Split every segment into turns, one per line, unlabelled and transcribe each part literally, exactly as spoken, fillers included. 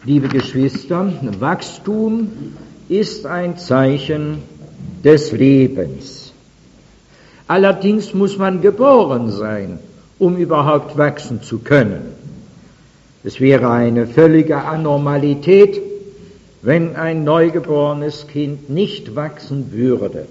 Liebe Geschwister, Wachstum ist ein Zeichen des Lebens. Allerdings muss man geboren sein, um überhaupt wachsen zu können. Es wäre eine völlige Anormalität, wenn ein neugeborenes Kind nicht wachsen würde.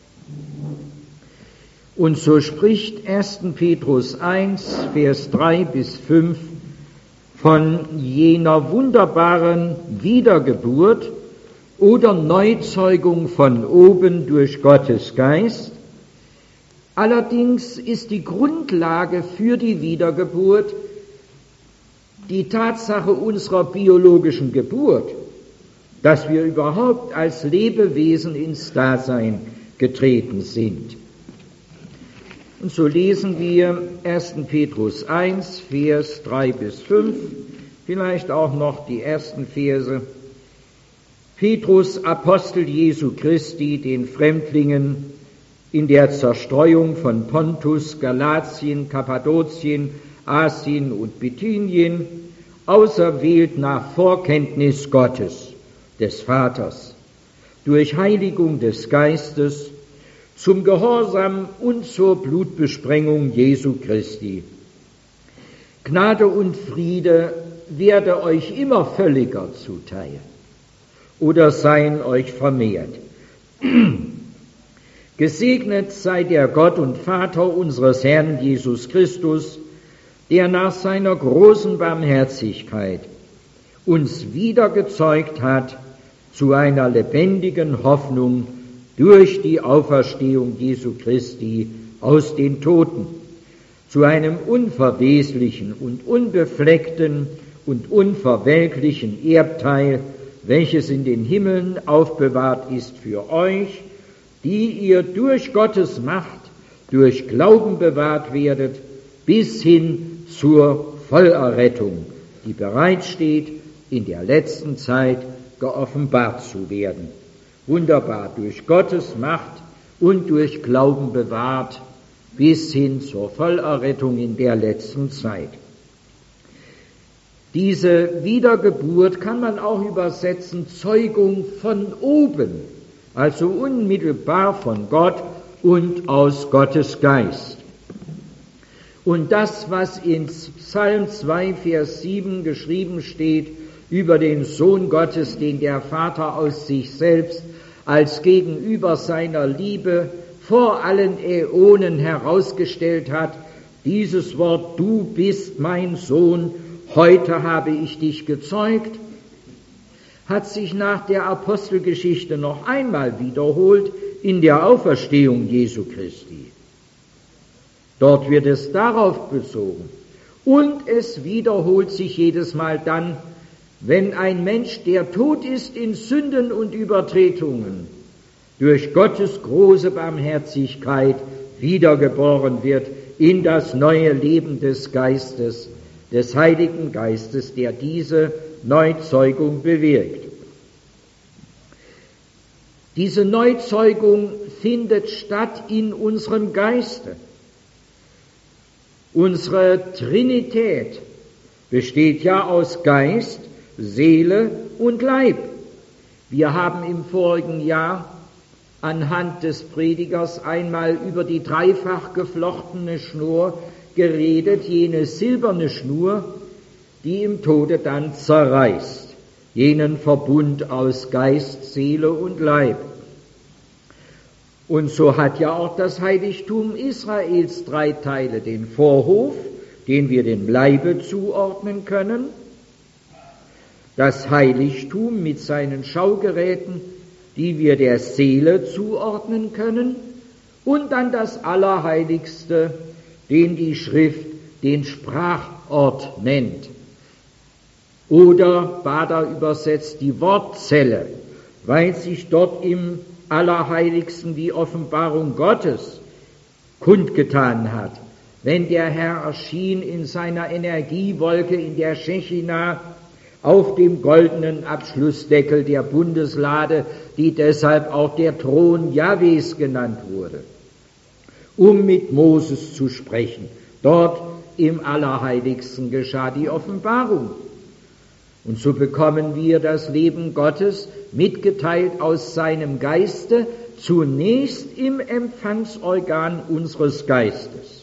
Und so spricht erster Petrus eins, Vers drei bis fünf von jener wunderbaren Wiedergeburt oder Neuzeugung von oben durch Gottes Geist. Allerdings ist die Grundlage für die Wiedergeburt die Tatsache unserer biologischen Geburt, dass wir überhaupt als Lebewesen ins Dasein getreten sind. Und so lesen wir erster Petrus eins, Vers drei bis fünf, vielleicht auch noch die ersten Verse. Petrus, Apostel Jesu Christi, den Fremdlingen in der Zerstreuung von Pontus, Galatien, Kappadokien, Asien und Bithynien, auserwählt nach Vorkenntnis Gottes, des Vaters, durch Heiligung des Geistes, zum Gehorsam und zur Blutbesprengung Jesu Christi. Gnade und Friede werde euch immer völliger zuteil oder seien euch vermehrt. Gesegnet sei der Gott und Vater unseres Herrn Jesus Christus, der nach seiner großen Barmherzigkeit uns wiedergezeugt hat zu einer lebendigen Hoffnung durch die Auferstehung Jesu Christi aus den Toten, zu einem unverweslichen und unbefleckten und unverwelklichen Erbteil, welches in den Himmeln aufbewahrt ist für euch, die ihr durch Gottes Macht, durch Glauben bewahrt werdet, bis hin zur Vollerrettung, die bereitsteht, in der letzten Zeit geoffenbart zu werden. Wunderbar, durch Gottes Macht und durch Glauben bewahrt, bis hin zur Vollerrettung in der letzten Zeit. Diese Wiedergeburt kann man auch übersetzen, Zeugung von oben, also unmittelbar von Gott und aus Gottes Geist. Und das, was in Psalm zwei, Vers sieben geschrieben steht, über den Sohn Gottes, den der Vater aus sich selbst als Gegenüber seiner Liebe vor allen Äonen herausgestellt hat, dieses Wort, du bist mein Sohn, heute habe ich dich gezeugt, hat sich nach der Apostelgeschichte noch einmal wiederholt in der Auferstehung Jesu Christi. Dort wird es darauf bezogen und es wiederholt sich jedes Mal dann, wenn ein Mensch, der tot ist in Sünden und Übertretungen, durch Gottes große Barmherzigkeit wiedergeboren wird in das neue Leben des Geistes, des Heiligen Geistes, der diese Neuzeugung bewirkt. Diese Neuzeugung findet statt in unserem Geiste. Unsere Trinität besteht ja aus Geist, Seele und Leib. Wir haben im vorigen Jahr anhand des Predigers einmal über die dreifach geflochtene Schnur geredet, jene silberne Schnur, die im Tode dann zerreißt, jenen Verbund aus Geist, Seele und Leib. Und so hat ja auch das Heiligtum Israels drei Teile, den Vorhof, den wir dem Leibe zuordnen können, das Heiligtum mit seinen Schaugeräten, die wir der Seele zuordnen können, und dann das Allerheiligste, den die Schrift den Sprachort nennt. Oder Bader übersetzt die Wortzelle, weil sich dort im Allerheiligsten die Offenbarung Gottes kundgetan hat. Wenn der Herr erschien in seiner Energiewolke in der Schechina auf dem goldenen Abschlussdeckel der Bundeslade, die deshalb auch der Thron Jahwes genannt wurde, um mit Moses zu sprechen. Dort im Allerheiligsten geschah die Offenbarung. Und so bekommen wir das Leben Gottes mitgeteilt aus seinem Geiste, zunächst im Empfangsorgan unseres Geistes.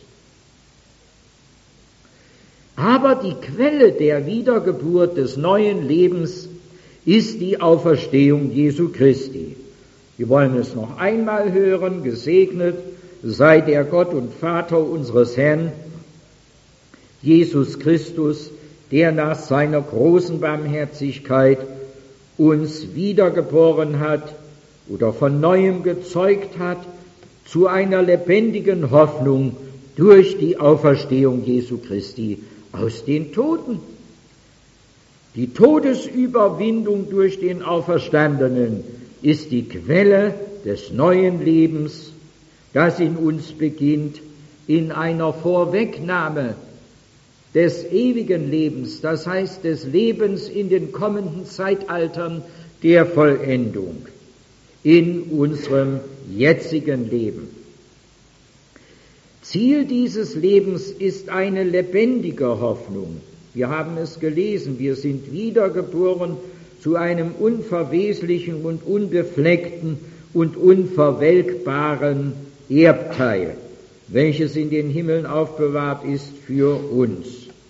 Aber die Quelle der Wiedergeburt des neuen Lebens ist die Auferstehung Jesu Christi. Wir wollen es noch einmal hören: Gesegnet sei der Gott und Vater unseres Herrn Jesus Christus, der nach seiner großen Barmherzigkeit uns wiedergeboren hat oder von Neuem gezeugt hat zu einer lebendigen Hoffnung durch die Auferstehung Jesu Christi aus den Toten. Die Todesüberwindung durch den Auferstandenen ist die Quelle des neuen Lebens, das in uns beginnt, in einer Vorwegnahme des ewigen Lebens, das heißt des Lebens in den kommenden Zeitaltern der Vollendung, in unserem jetzigen Leben. Ziel dieses Lebens ist eine lebendige Hoffnung. Wir haben es gelesen, wir sind wiedergeboren zu einem unverweslichen und unbefleckten und unverwelkbaren Erbteil, welches in den Himmeln aufbewahrt ist für uns.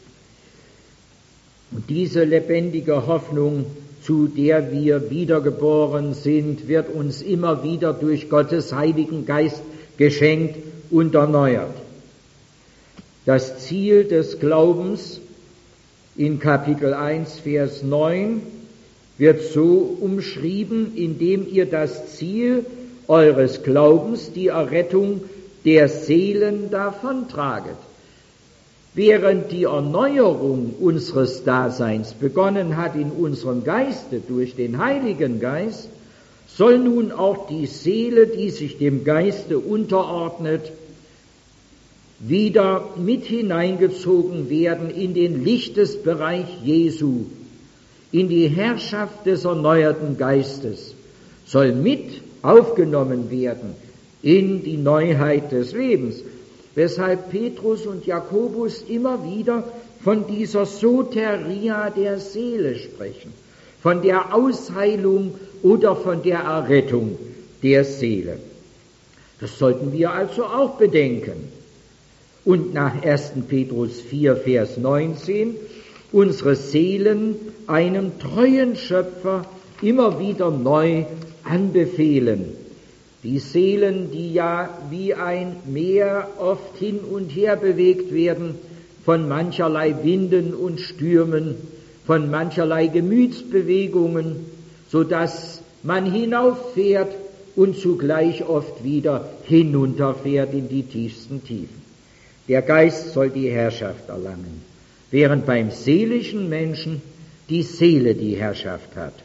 Und diese lebendige Hoffnung, zu der wir wiedergeboren sind, wird uns immer wieder durch Gottes Heiligen Geist geschenkt und erneuert. Das Ziel des Glaubens in Kapitel eins, Vers neun wird so umschrieben, indem ihr das Ziel eures Glaubens, die Errettung der Seelen, davontraget. Während die Erneuerung unseres Daseins begonnen hat in unserem Geiste durch den Heiligen Geist, soll nun auch die Seele, die sich dem Geiste unterordnet, wieder mit hineingezogen werden in den Lichtesbereich Jesu, in die Herrschaft des erneuerten Geistes, soll mit aufgenommen werden in die Neuheit des Lebens, weshalb Petrus und Jakobus immer wieder von dieser Soteria der Seele sprechen, von der Ausheilung oder von der Errettung der Seele. Das sollten wir also auch bedenken. Und nach ersten Petrus vier, Vers neunzehn, unsere Seelen einem treuen Schöpfer immer wieder neu anbefehlen. Die Seelen, die ja wie ein Meer oft hin und her bewegt werden von mancherlei Winden und Stürmen, von mancherlei Gemütsbewegungen, so dass man hinauffährt und zugleich oft wieder hinunterfährt in die tiefsten Tiefen. Der Geist soll die Herrschaft erlangen, während beim seelischen Menschen die Seele die Herrschaft hat.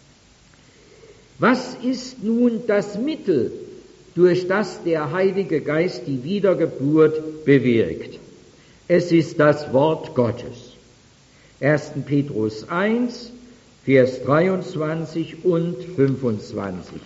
Was ist nun das Mittel, durch das der Heilige Geist die Wiedergeburt bewirkt? Es ist das Wort Gottes. ersten Petrus eins, Vers dreiundzwanzig und fünfundzwanzig.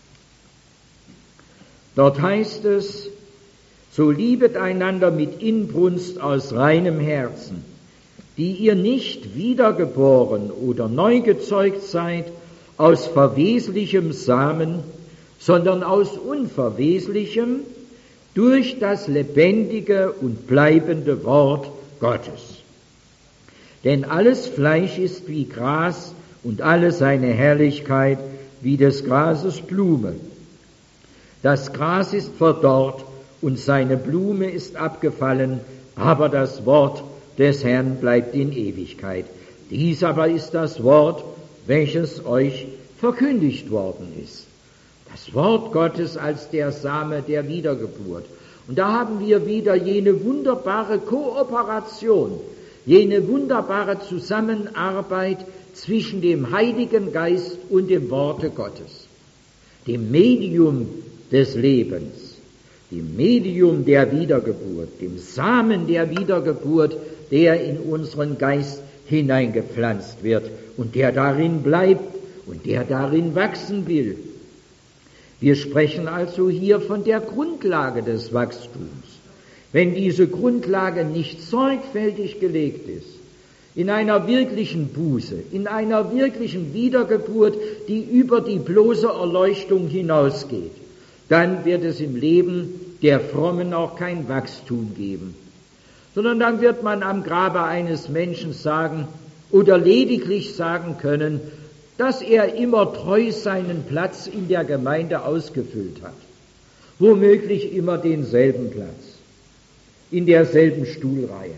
Dort heißt es: So liebet einander mit Inbrunst aus reinem Herzen, die ihr nicht wiedergeboren oder neu gezeugt seid aus verweslichem Samen, sondern aus unverweslichem, durch das lebendige und bleibende Wort Gottes. Denn alles Fleisch ist wie Gras und alle seine Herrlichkeit wie des Grases Blume. Das Gras ist verdorrt und seine Blume ist abgefallen, aber das Wort des Herrn bleibt in Ewigkeit. Dies aber ist das Wort, welches euch verkündigt worden ist. Das Wort Gottes als der Same der Wiedergeburt. Und da haben wir wieder jene wunderbare Kooperation, jene wunderbare Zusammenarbeit zwischen dem Heiligen Geist und dem Worte Gottes, dem Medium des Lebens, dem Medium der Wiedergeburt, dem Samen der Wiedergeburt, der in unseren Geist hineingepflanzt wird und der darin bleibt und der darin wachsen will. Wir sprechen also hier von der Grundlage des Wachstums. Wenn diese Grundlage nicht sorgfältig gelegt ist, in einer wirklichen Buße, in einer wirklichen Wiedergeburt, die über die bloße Erleuchtung hinausgeht, dann wird es im Leben der Frommen auch kein Wachstum geben, sondern dann wird man am Grabe eines Menschen sagen oder lediglich sagen können, dass er immer treu seinen Platz in der Gemeinde ausgefüllt hat, womöglich immer denselben Platz, in derselben Stuhlreihe.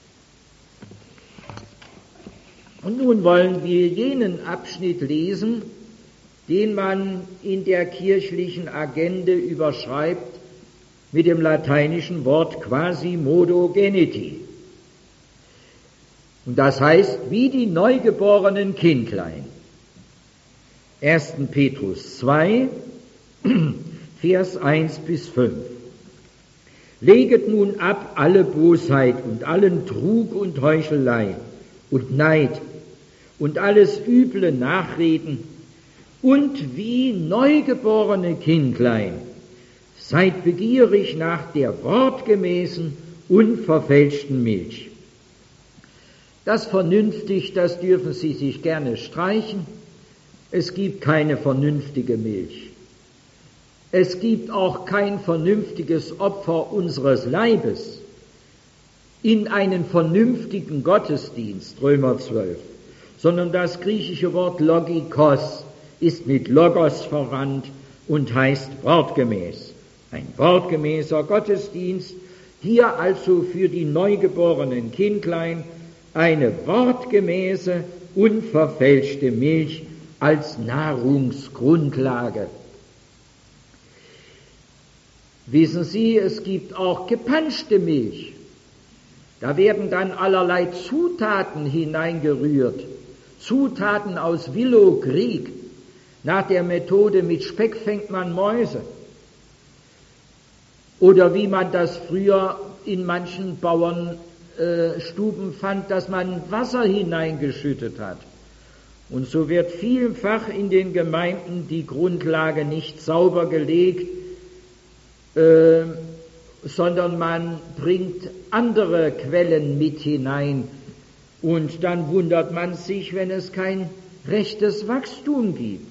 Und nun wollen wir jenen Abschnitt lesen, den man in der kirchlichen Agende überschreibt mit dem lateinischen Wort Quasimodo geniti. Und das heißt, wie die neugeborenen Kindlein. erster Petrus zwei, Vers eins bis fünf. Leget nun ab alle Bosheit und allen Trug und Heuchelei und Neid und alles üble Nachreden und wie neugeborene Kindlein seid begierig nach der wortgemäßen, unverfälschten Milch. Das vernünftig, das dürfen Sie sich gerne streichen. Es gibt keine vernünftige Milch. Es gibt auch kein vernünftiges Opfer unseres Leibes in einen vernünftigen Gottesdienst, Römer zwölf, sondern das griechische Wort logikos ist mit logos verwandt und heißt wortgemäß. Ein wortgemäßer Gottesdienst, hier also für die neugeborenen Kindlein eine wortgemäße, unverfälschte Milch als Nahrungsgrundlage. Wissen Sie, es gibt auch gepanschte Milch. Da werden dann allerlei Zutaten hineingerührt, Zutaten aus Willow Creek. Nach der Methode mit Speck fängt man Mäuse. Oder wie man das früher in manchen Bauernstuben fand, dass man Wasser hineingeschüttet hat. Und so wird vielfach in den Gemeinden die Grundlage nicht sauber gelegt, äh, sondern man bringt andere Quellen mit hinein. Und dann wundert man sich, wenn es kein rechtes Wachstum gibt.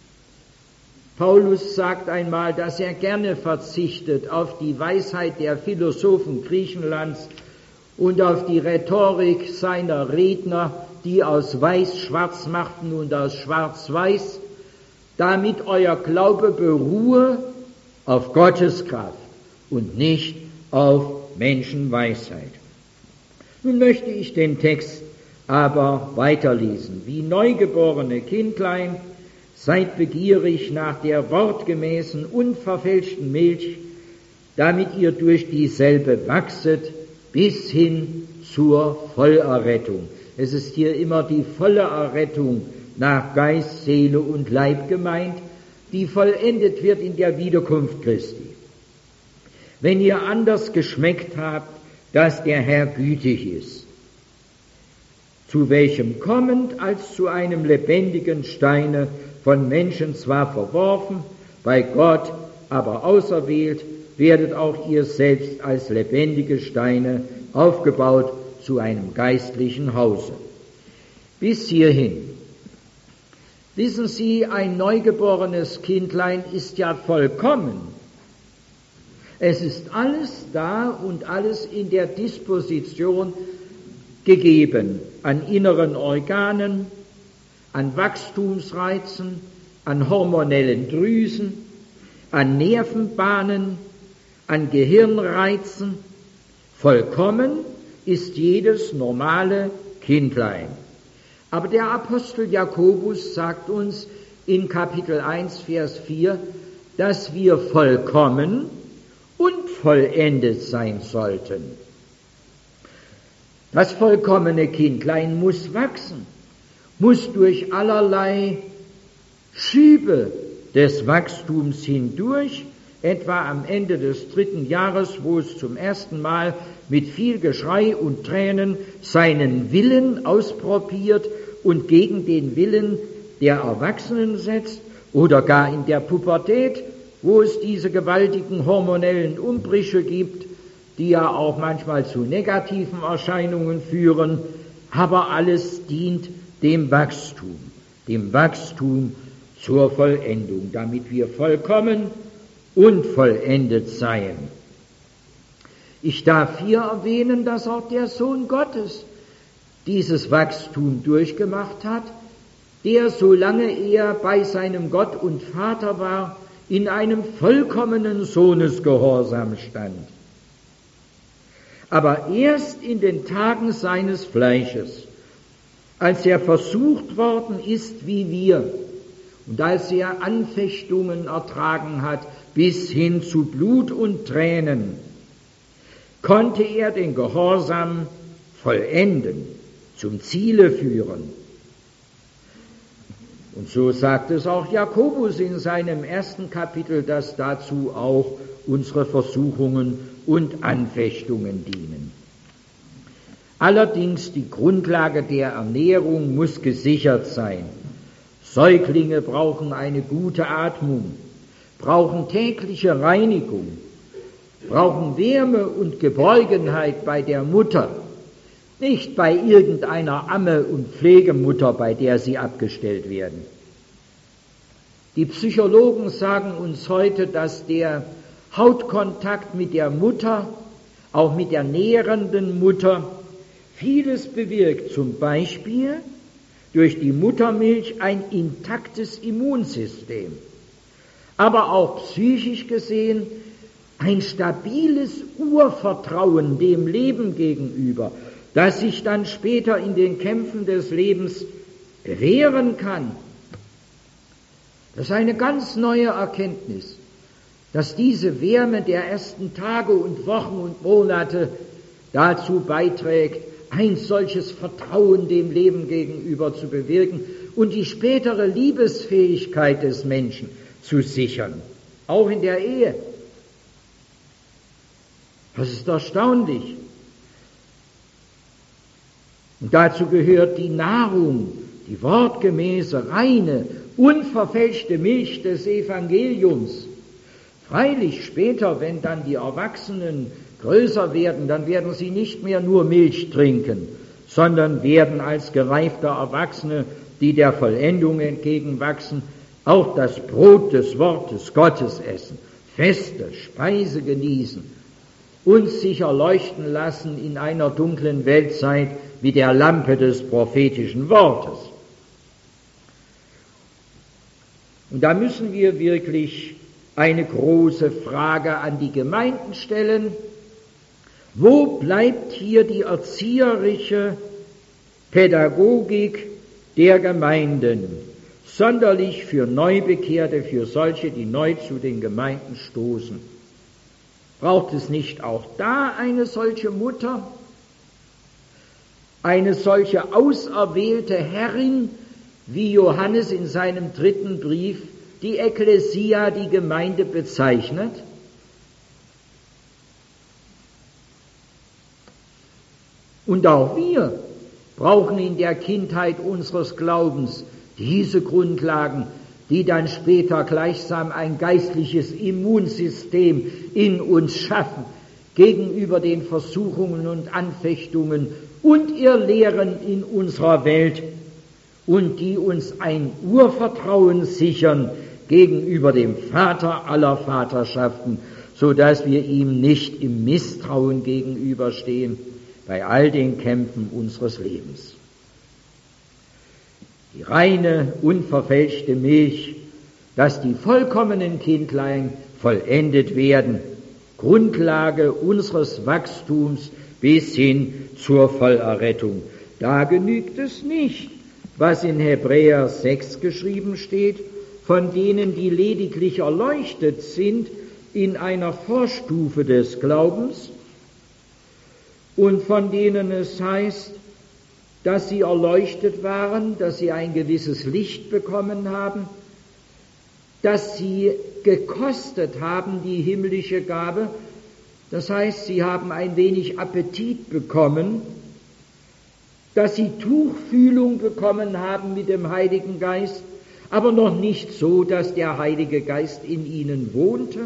Paulus sagt einmal, dass er gerne verzichtet auf die Weisheit der Philosophen Griechenlands und auf die Rhetorik seiner Redner, die aus Weiß schwarz machten und aus Schwarz weiß, damit euer Glaube beruhe auf Gottes Kraft und nicht auf Menschenweisheit. Nun möchte ich den Text aber weiterlesen. Wie neugeborene Kindlein, seid begierig nach der wortgemäßen, unverfälschten Milch, damit ihr durch dieselbe wachset bis hin zur Vollerrettung. Es ist hier immer die volle Errettung nach Geist, Seele und Leib gemeint, die vollendet wird in der Wiederkunft Christi. Wenn ihr anders geschmeckt habt, dass der Herr gütig ist, zu welchem kommend als zu einem lebendigen Steine, von Menschen zwar verworfen, bei Gott aber auserwählt, werdet auch ihr selbst als lebendige Steine aufgebaut zu einem geistlichen Hause. Bis hierhin. Wissen Sie, ein neugeborenes Kindlein ist ja vollkommen. Es ist alles da und alles in der Disposition gegeben an inneren Organen, an Wachstumsreizen, an hormonellen Drüsen, an Nervenbahnen, an Gehirnreizen. Vollkommen ist jedes normale Kindlein. Aber der Apostel Jakobus sagt uns in Kapitel eins, Vers vier, dass wir vollkommen und vollendet sein sollten. Das vollkommene Kindlein muss wachsen, muss durch allerlei Schübe des Wachstums hindurch, etwa am Ende des dritten Jahres, wo es zum ersten Mal mit viel Geschrei und Tränen seinen Willen ausprobiert und gegen den Willen der Erwachsenen setzt, oder gar in der Pubertät, wo es diese gewaltigen hormonellen Umbrüche gibt, die ja auch manchmal zu negativen Erscheinungen führen, aber alles dient dem Wachstum, dem Wachstum zur Vollendung, damit wir vollkommen und vollendet seien. Ich darf hier erwähnen, dass auch der Sohn Gottes dieses Wachstum durchgemacht hat, der, solange er bei seinem Gott und Vater war, in einem vollkommenen Sohnesgehorsam stand. Aber erst in den Tagen seines Fleisches, als er versucht worden ist wie wir und als er Anfechtungen ertragen hat bis hin zu Blut und Tränen, konnte er den Gehorsam vollenden, zum Ziele führen. Und so sagt es auch Jakobus in seinem ersten Kapitel, dass dazu auch unsere Versuchungen und Anfechtungen dienen. Allerdings die Grundlage der Ernährung muss gesichert sein. Säuglinge brauchen eine gute Atmung, brauchen tägliche Reinigung, brauchen Wärme und Geborgenheit bei der Mutter, nicht bei irgendeiner Amme und Pflegemutter, bei der sie abgestellt werden. Die Psychologen sagen uns heute, dass der Hautkontakt mit der Mutter, auch mit der nährenden Mutter, vieles bewirkt, zum Beispiel durch die Muttermilch ein intaktes Immunsystem, aber auch psychisch gesehen ein stabiles Urvertrauen dem Leben gegenüber, das sich dann später in den Kämpfen des Lebens bewähren kann. Das ist eine ganz neue Erkenntnis, dass diese Wärme der ersten Tage und Wochen und Monate dazu beiträgt, ein solches Vertrauen dem Leben gegenüber zu bewirken und die spätere Liebesfähigkeit des Menschen zu sichern, auch in der Ehe. Das ist erstaunlich. Und dazu gehört die Nahrung, die wortgemäße, reine, unverfälschte Milch des Evangeliums. Freilich später, wenn dann die Erwachsenen größer werden, dann werden sie nicht mehr nur Milch trinken, sondern werden als gereifte Erwachsene, die der Vollendung entgegenwachsen, auch das Brot des Wortes Gottes essen, feste Speise genießen, uns sich erleuchten lassen in einer dunklen Weltzeit mit der Lampe des prophetischen Wortes. Und da müssen wir wirklich eine große Frage an die Gemeinden stellen. Wo bleibt hier die erzieherische Pädagogik der Gemeinden, sonderlich für Neubekehrte, für solche, die neu zu den Gemeinden stoßen? Braucht es nicht auch da eine solche Mutter, eine solche auserwählte Herrin, wie Johannes in seinem dritten Brief die Ekklesia, die Gemeinde, bezeichnet? Und auch wir brauchen in der Kindheit unseres Glaubens diese Grundlagen, die dann später gleichsam ein geistliches Immunsystem in uns schaffen, gegenüber den Versuchungen und Anfechtungen und Irrlehren in unserer Welt, und die uns ein Urvertrauen sichern gegenüber dem Vater aller Vaterschaften, so dass wir ihm nicht im Misstrauen gegenüberstehen bei all den Kämpfen unseres Lebens. Die reine, unverfälschte Milch, dass die vollkommenen Kindlein vollendet werden, Grundlage unseres Wachstums bis hin zur Vollerrettung. Da genügt es nicht, was in Hebräer sechs geschrieben steht, von denen, die lediglich erleuchtet sind in einer Vorstufe des Glaubens und von denen es heißt, dass sie erleuchtet waren, dass sie ein gewisses Licht bekommen haben, dass sie gekostet haben die himmlische Gabe, das heißt, sie haben ein wenig Appetit bekommen, dass sie Tuchfühlung bekommen haben mit dem Heiligen Geist, aber noch nicht so, dass der Heilige Geist in ihnen wohnte,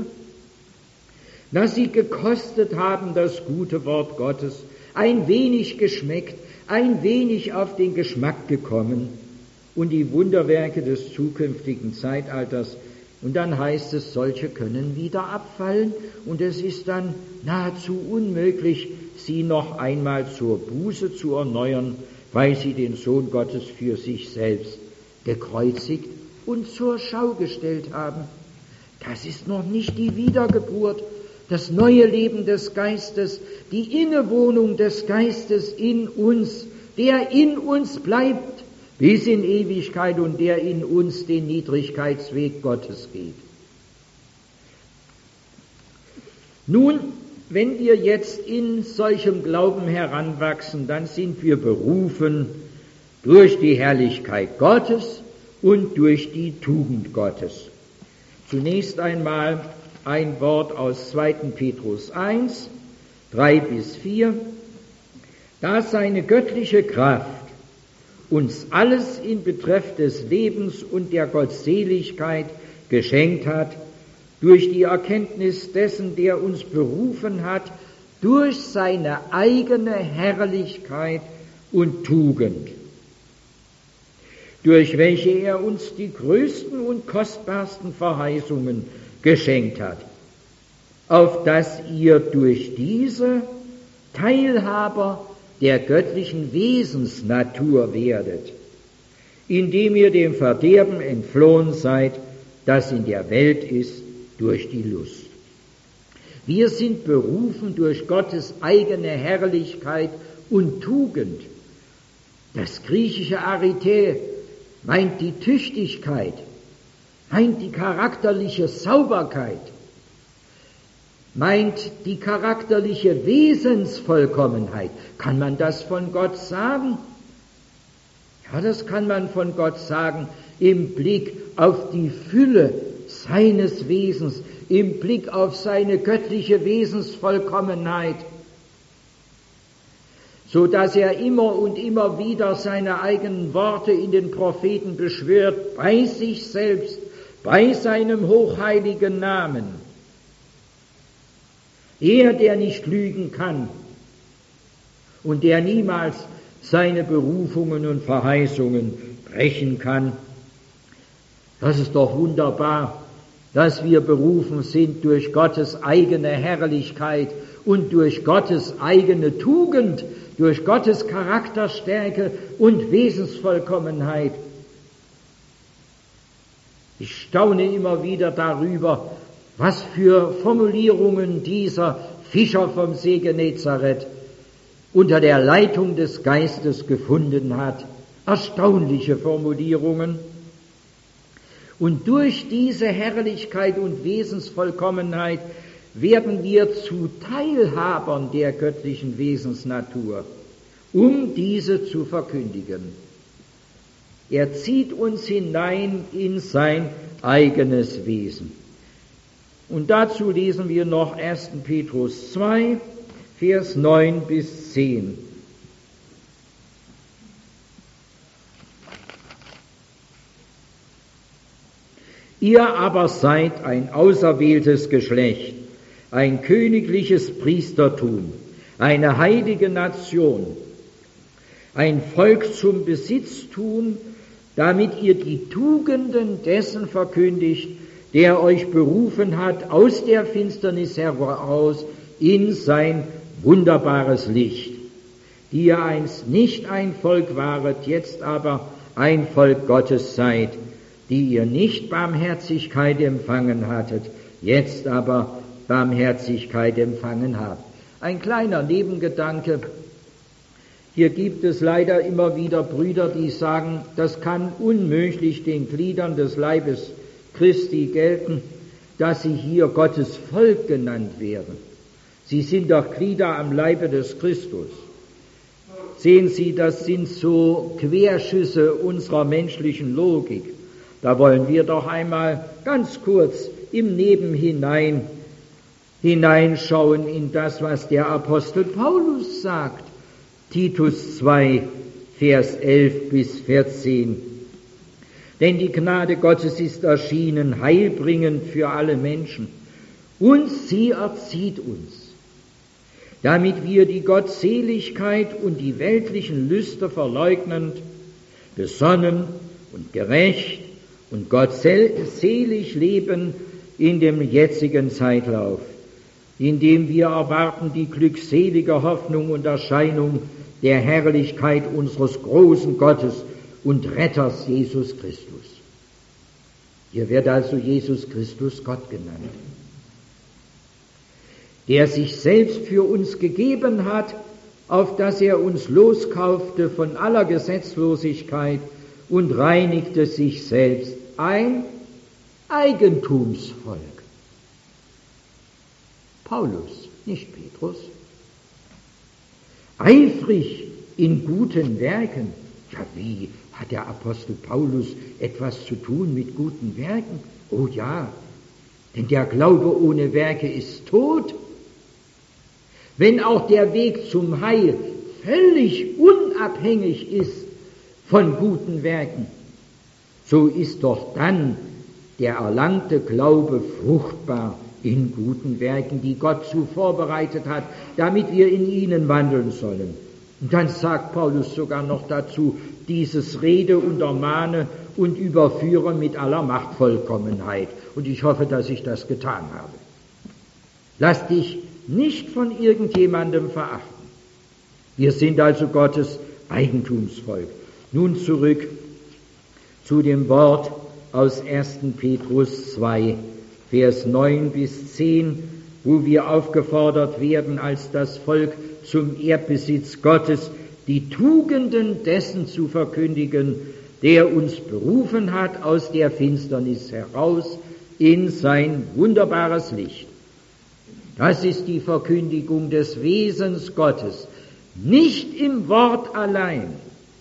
dass sie gekostet haben das gute Wort Gottes, ein wenig geschmeckt, ein wenig auf den Geschmack gekommen und die Wunderwerke des zukünftigen Zeitalters. Und dann heißt es, solche können wieder abfallen und es ist dann nahezu unmöglich, sie noch einmal zur Buße zu erneuern, weil sie den Sohn Gottes für sich selbst gekreuzigt und zur Schau gestellt haben. Das ist noch nicht die Wiedergeburt, das neue Leben des Geistes, die Innewohnung des Geistes in uns, der in uns bleibt bis in Ewigkeit und der in uns den Niedrigkeitsweg Gottes geht. Nun, wenn wir jetzt in solchem Glauben heranwachsen, dann sind wir berufen durch die Herrlichkeit Gottes und durch die Tugend Gottes. Zunächst einmal ein Wort aus zweiten Petrus eins, drei bis vier. Da seine göttliche Kraft uns alles in Betreff des Lebens und der Gottseligkeit geschenkt hat, durch die Erkenntnis dessen, der uns berufen hat, durch seine eigene Herrlichkeit und Tugend, durch welche er uns die größten und kostbarsten Verheißungen geschenkt hat, auf dass ihr durch diese Teilhaber der göttlichen Wesensnatur werdet, indem ihr dem Verderben entflohen seid, das in der Welt ist, durch die Lust. Wir sind berufen durch Gottes eigene Herrlichkeit und Tugend. Das griechische Arete meint die Tüchtigkeit, meint die charakterliche Sauberkeit, meint die charakterliche Wesensvollkommenheit. Kann man das von Gott sagen? Ja, das kann man von Gott sagen im Blick auf die Fülle seines Wesens, im Blick auf seine göttliche Wesensvollkommenheit, so dass er immer und immer wieder seine eigenen Worte in den Propheten beschwört, bei sich selbst, bei seinem hochheiligen Namen. Er, der nicht lügen kann und der niemals seine Berufungen und Verheißungen brechen kann. Das ist doch wunderbar, dass wir berufen sind durch Gottes eigene Herrlichkeit und durch Gottes eigene Tugend, durch Gottes Charakterstärke und Wesensvollkommenheit. Ich staune immer wieder darüber, was für Formulierungen dieser Fischer vom See Genezareth unter der Leitung des Geistes gefunden hat. Erstaunliche Formulierungen. Und durch diese Herrlichkeit und Wesensvollkommenheit werden wir zu Teilhabern der göttlichen Wesensnatur, um diese zu verkündigen. Er zieht uns hinein in sein eigenes Wesen. Und dazu lesen wir noch ersten Petrus zwei, Vers neun bis zehn. Ihr aber seid ein auserwähltes Geschlecht, ein königliches Priestertum, eine heilige Nation, ein Volk zum Besitztum, damit ihr die Tugenden dessen verkündigt, der euch berufen hat aus der Finsternis heraus in sein wunderbares Licht, die ihr einst nicht ein Volk waret, jetzt aber ein Volk Gottes seid, die ihr nicht Barmherzigkeit empfangen hattet, jetzt aber Barmherzigkeit empfangen habt. Ein kleiner Nebengedanke. Hier gibt es leider immer wieder Brüder, die sagen, das kann unmöglich den Gliedern des Leibes Christi gelten, dass sie hier Gottes Volk genannt werden. Sie sind doch Glieder am Leibe des Christus. Sehen Sie, das sind so Querschüsse unserer menschlichen Logik. Da wollen wir doch einmal ganz kurz im Nebenhinein hineinschauen in das, was der Apostel Paulus sagt. Titus zwei, Vers elf bis vierzehn. Denn die Gnade Gottes ist erschienen, heilbringend für alle Menschen. Und sie erzieht uns, damit wir die Gottseligkeit und die weltlichen Lüste verleugnend, besonnen und gerecht und gottselig leben in dem jetzigen Zeitlauf, indem wir erwarten die glückselige Hoffnung und Erscheinung der Herrlichkeit unseres großen Gottes und Retters Jesus Christus. Hier wird also Jesus Christus Gott genannt, der sich selbst für uns gegeben hat, auf dass er uns loskaufte von aller Gesetzlosigkeit und reinigte sich selbst, ein Eigentumsvolk. Paulus, nicht Petrus. Eifrig in guten Werken. Ja, wie hat der Apostel Paulus etwas zu tun mit guten Werken? Oh ja, denn der Glaube ohne Werke ist tot. Wenn auch der Weg zum Heil völlig unabhängig ist von guten Werken, so ist doch dann der erlangte Glaube fruchtbar in guten Werken, die Gott so vorbereitet hat, damit wir in ihnen wandeln sollen. Und dann sagt Paulus sogar noch dazu, dieses Rede und Ermahne und überführe mit aller Machtvollkommenheit. Und ich hoffe, dass ich das getan habe. Lass dich nicht von irgendjemandem verachten. Wir sind also Gottes Eigentumsvolk. Nun zurück zu dem Wort aus ersten Petrus zwei, Vers neun bis zehn, wo wir aufgefordert werden, als das Volk zum Erbesitz Gottes die Tugenden dessen zu verkündigen, der uns berufen hat aus der Finsternis heraus in sein wunderbares Licht. Das ist die Verkündigung des Wesens Gottes, nicht im Wort allein,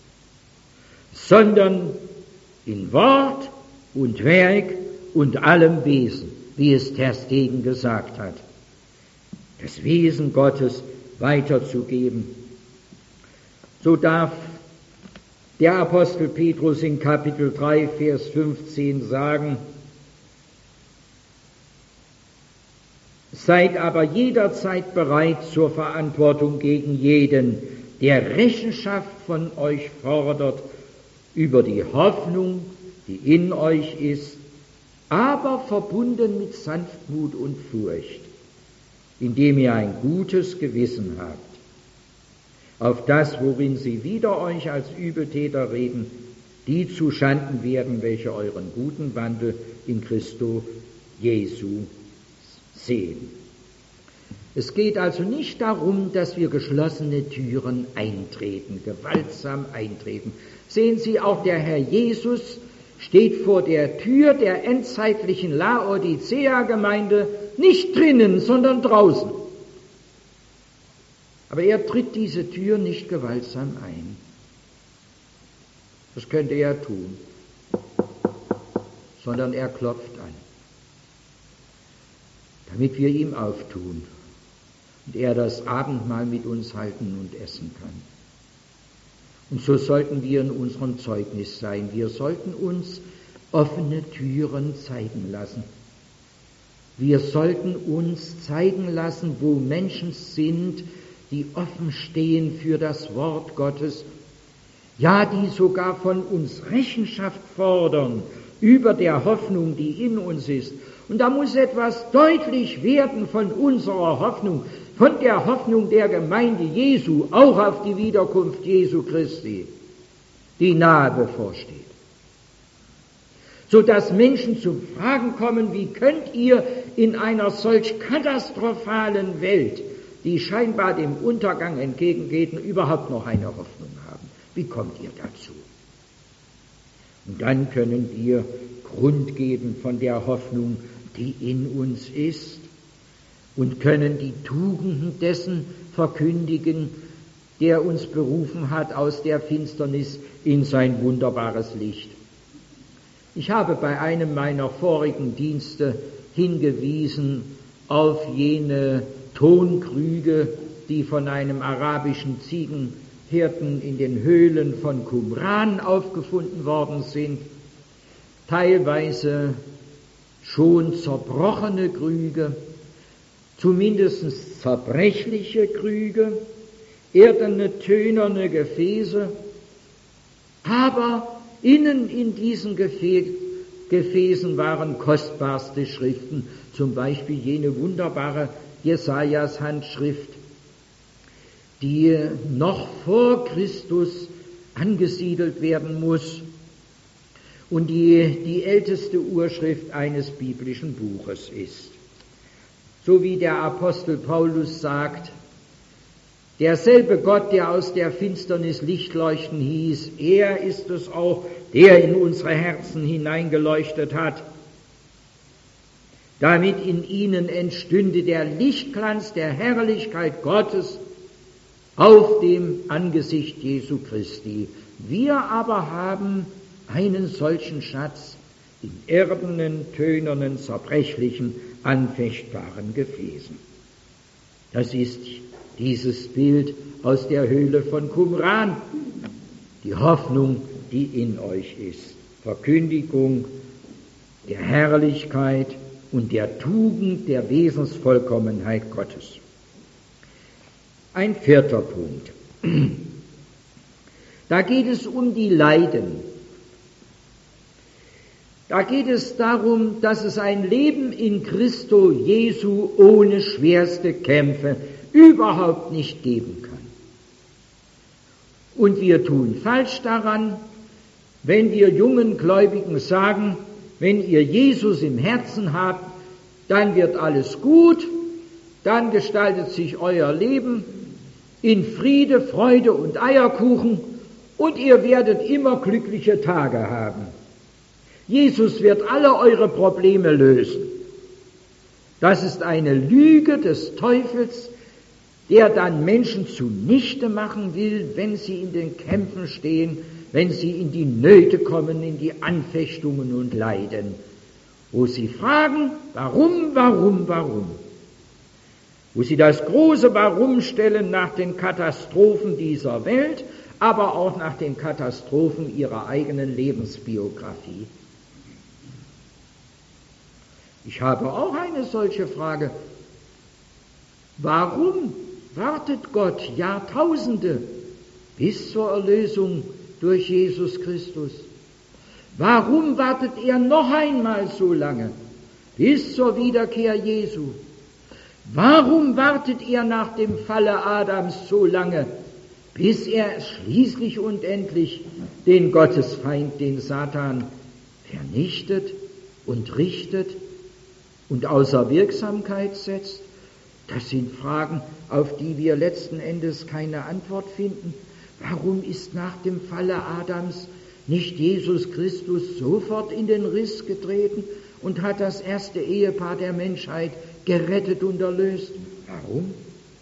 sondern in Wort und Werk und allem Wesen, wie es Ter Stegen gesagt hat, das Wesen Gottes weiterzugeben. So darf der Apostel Petrus in Kapitel drei, Vers fünfzehn sagen: Seid aber jederzeit bereit zur Verantwortung gegen jeden, der Rechenschaft von euch fordert über die Hoffnung, die in euch ist, aber verbunden mit Sanftmut und Furcht, indem ihr ein gutes Gewissen habt, auf das, worin sie wider euch als Übeltäter reden, die zuschanden werden, welche euren guten Wandel in Christo Jesu sehen. Es geht also nicht darum, dass wir geschlossene Türen eintreten, gewaltsam eintreten. Sehen Sie, auch der Herr Jesus steht vor der Tür der endzeitlichen Laodicea-Gemeinde nicht drinnen, sondern draußen. Aber er tritt diese Tür nicht gewaltsam ein. Das könnte er tun, sondern er klopft an, damit wir ihm auftun und er das Abendmahl mit uns halten und essen kann. Und so sollten wir in unserem Zeugnis sein. Wir sollten uns offene Türen zeigen lassen. Wir sollten uns zeigen lassen, wo Menschen sind, die offen stehen für das Wort Gottes, ja, die sogar von uns Rechenschaft fordern über der Hoffnung, die in uns ist. Und da muss etwas deutlich werden von unserer Hoffnung, von der Hoffnung der Gemeinde Jesu, auch auf die Wiederkunft Jesu Christi, die nahe bevorsteht. Sodass Menschen zum Fragen kommen, wie könnt ihr in einer solch katastrophalen Welt, die scheinbar dem Untergang entgegengeht, überhaupt noch eine Hoffnung haben? Wie kommt ihr dazu? Und dann können wir Grund geben von der Hoffnung, die in uns ist, und können die Tugenden dessen verkündigen, der uns berufen hat aus der Finsternis in sein wunderbares Licht. Ich habe bei einem meiner vorigen Dienste hingewiesen auf jene Tonkrüge, die von einem arabischen Ziegenhirten in den Höhlen von Qumran aufgefunden worden sind, teilweise schon zerbrochene Krüge, zumindest zerbrechliche Krüge, erdene, tönerne Gefäße, aber innen in diesen Gefä- Gefäßen waren kostbarste Schriften, zum Beispiel jene wunderbare Jesajas Handschrift, die noch vor Christus angesiedelt werden muss und die die älteste Urschrift eines biblischen Buches ist. So wie der Apostel Paulus sagt, derselbe Gott, der aus der Finsternis Licht leuchten hieß, er ist es auch, der in unsere Herzen hineingeleuchtet hat, damit in ihnen entstünde der Lichtglanz der Herrlichkeit Gottes auf dem Angesicht Jesu Christi. Wir aber haben einen solchen Schatz in erdenen, tönernen, zerbrechlichen, anfechtbaren Gefäßen. Das ist dieses Bild aus der Höhle von Qumran, die Hoffnung, die in euch ist, Verkündigung der Herrlichkeit und der Tugend der Wesensvollkommenheit Gottes. Ein vierter Punkt. Da geht es um die Leiden. Da geht es darum, dass es ein Leben in Christo Jesu ohne schwerste Kämpfe überhaupt nicht geben kann. Und wir tun falsch daran, wenn wir jungen Gläubigen sagen, wenn ihr Jesus im Herzen habt, dann wird alles gut, dann gestaltet sich euer Leben in Friede, Freude und Eierkuchen und ihr werdet immer glückliche Tage haben. Jesus wird alle eure Probleme lösen. Das ist eine Lüge des Teufels, der dann Menschen zunichte machen will, wenn sie in den Kämpfen stehen, wenn sie in die Nöte kommen, in die Anfechtungen und Leiden, wo sie fragen, warum, warum, warum? Wo sie das große Warum stellen nach den Katastrophen dieser Welt, aber auch nach den Katastrophen ihrer eigenen Lebensbiografie. Ich habe auch eine solche Frage. Warum wartet Gott Jahrtausende bis zur Erlösung durch Jesus Christus? Warum wartet er noch einmal so lange bis zur Wiederkehr Jesu? Warum wartet er nach dem Falle Adams so lange, bis er schließlich und endlich den Gottesfeind, den Satan, vernichtet und richtet und außer Wirksamkeit setzt? Das sind Fragen, auf die wir letzten Endes keine Antwort finden. Warum ist nach dem Falle Adams nicht Jesus Christus sofort in den Riss getreten und hat das erste Ehepaar der Menschheit gerettet und erlöst? Warum?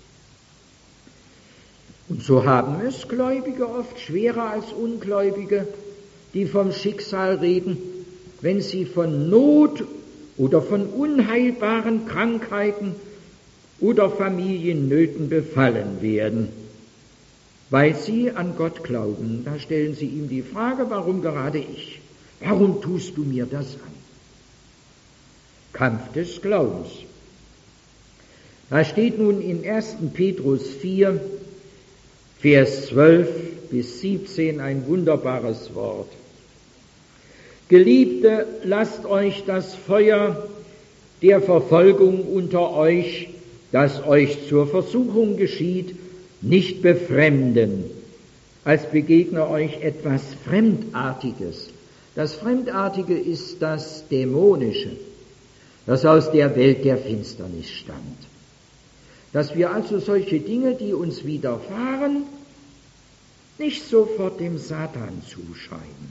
Und so haben es Gläubige oft schwerer als Ungläubige, die vom Schicksal reden, wenn sie von Not oder von unheilbaren Krankheiten oder Familiennöten befallen werden, weil sie an Gott glauben. Da stellen sie ihm die Frage, warum gerade ich? Warum tust du mir das an? Kampf des Glaubens. Da steht nun in ersten Petrus vier, Vers zwölf bis siebzehn ein wunderbares Wort. Geliebte, lasst euch das Feuer der Verfolgung unter euch, das euch zur Versuchung geschieht, nicht befremden, als begegne euch etwas Fremdartiges. Das Fremdartige ist das Dämonische, das aus der Welt der Finsternis stammt. Dass wir also solche Dinge, die uns widerfahren, nicht sofort dem Satan zuschreiben,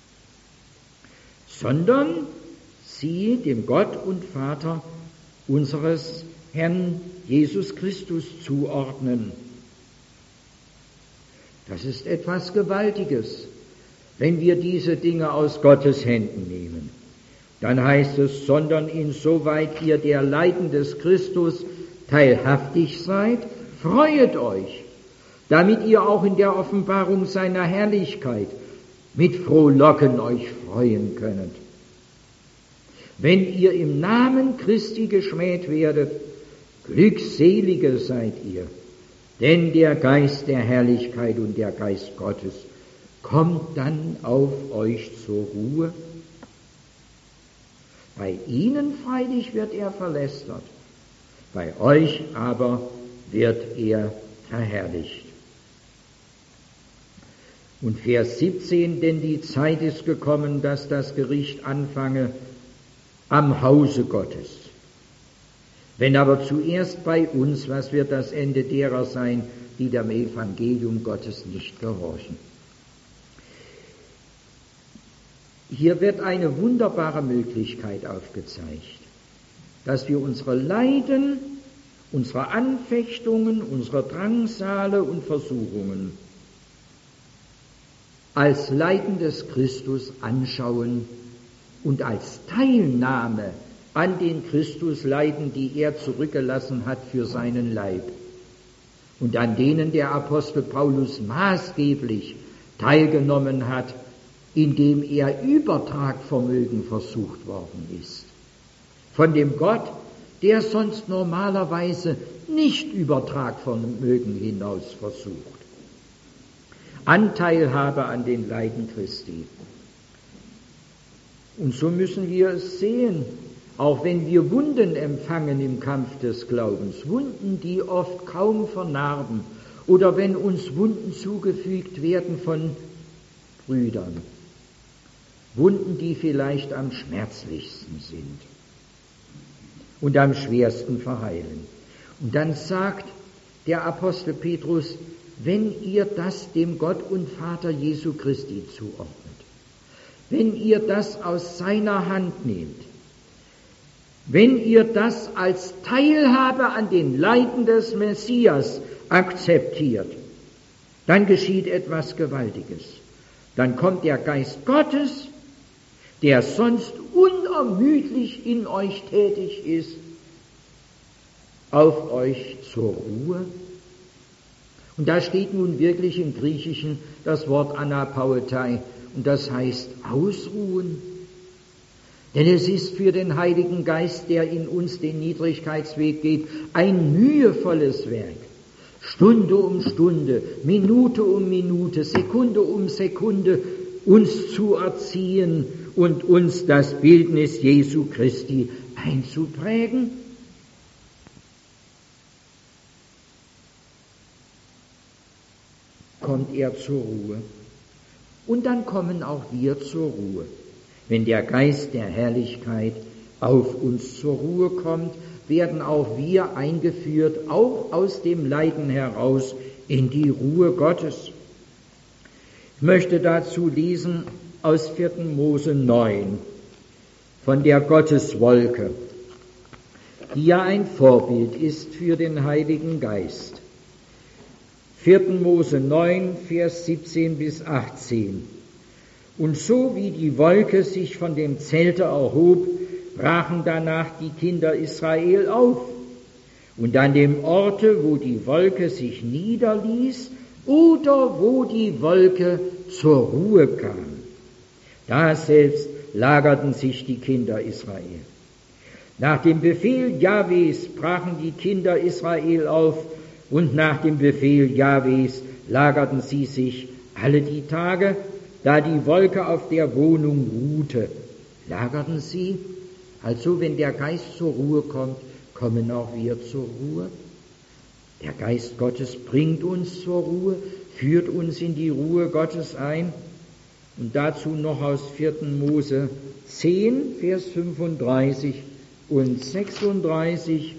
sondern sie dem Gott und Vater unseres Herrn Jesus Christus zuordnen. Das ist etwas Gewaltiges, wenn wir diese Dinge aus Gottes Händen nehmen. Dann heißt es, sondern insoweit ihr der Leiden des Christus teilhaftig seid, freuet euch, damit ihr auch in der Offenbarung seiner Herrlichkeit mit Frohlocken euch freuen könnet. Wenn ihr im Namen Christi geschmäht werdet, Glückselige seid ihr, denn der Geist der Herrlichkeit und der Geist Gottes kommt dann auf euch zur Ruhe. Bei ihnen freilich wird er verlästert, bei euch aber wird er verherrlicht. Und Vers siebzehn, denn die Zeit ist gekommen, dass das Gericht anfange am Hause Gottes. Wenn aber zuerst bei uns, was wird das Ende derer sein, die dem Evangelium Gottes nicht gehorchen? Hier wird eine wunderbare Möglichkeit aufgezeigt, dass wir unsere Leiden, unsere Anfechtungen, unsere Drangsale und Versuchungen als Leiden des Christus anschauen und als Teilnahme an den Christusleiden, die er zurückgelassen hat für seinen Leib und an denen der Apostel Paulus maßgeblich teilgenommen hat, indem er Übertragvermögen versucht worden ist. Von dem Gott, der sonst normalerweise nicht Übertragvermögen hinaus versucht. Anteilhabe an den Leiden Christi. Und so müssen wir es sehen, auch wenn wir Wunden empfangen im Kampf des Glaubens, Wunden, die oft kaum vernarben, oder wenn uns Wunden zugefügt werden von Brüdern, Wunden, die vielleicht am schmerzlichsten sind und am schwersten verheilen. Und dann sagt der Apostel Petrus, wenn ihr das dem Gott und Vater Jesu Christi zuordnet, wenn ihr das aus seiner Hand nehmt, wenn ihr das als Teilhabe an den Leiden des Messias akzeptiert, dann geschieht etwas Gewaltiges. Dann kommt der Geist Gottes, der sonst unermüdlich in euch tätig ist, auf euch zur Ruhe. Und da steht nun wirklich im Griechischen das Wort Anapauetai, und das heißt ausruhen. Denn es ist für den Heiligen Geist, der in uns den Niedrigkeitsweg geht, ein mühevolles Werk. Stunde um Stunde, Minute um Minute, Sekunde um Sekunde uns zu erziehen und uns das Bildnis Jesu Christi einzuprägen. Kommt er zur Ruhe. Und dann kommen auch wir zur Ruhe. Wenn der Geist der Herrlichkeit auf uns zur Ruhe kommt, werden auch wir eingeführt, auch aus dem Leiden heraus, in die Ruhe Gottes. Ich möchte dazu lesen aus vierten Mose neun, von der Gotteswolke, die ja ein Vorbild ist für den Heiligen Geist. vierten Mose neun, Vers siebzehn bis achtzehn. Und so wie die Wolke sich von dem Zelte erhob, brachen danach die Kinder Israel auf. Und an dem Orte, wo die Wolke sich niederließ oder wo die Wolke zur Ruhe kam, da selbst lagerten sich die Kinder Israel. Nach dem Befehl Jahwes brachen die Kinder Israel auf, und nach dem Befehl Jahwes lagerten sie sich alle die Tage, da die Wolke auf der Wohnung ruhte. Lagerten sie, also wenn der Geist zur Ruhe kommt, kommen auch wir zur Ruhe. Der Geist Gottes bringt uns zur Ruhe, führt uns in die Ruhe Gottes ein. Und dazu noch aus vierten Mose zehn, Vers fünfunddreißig und sechsunddreißig.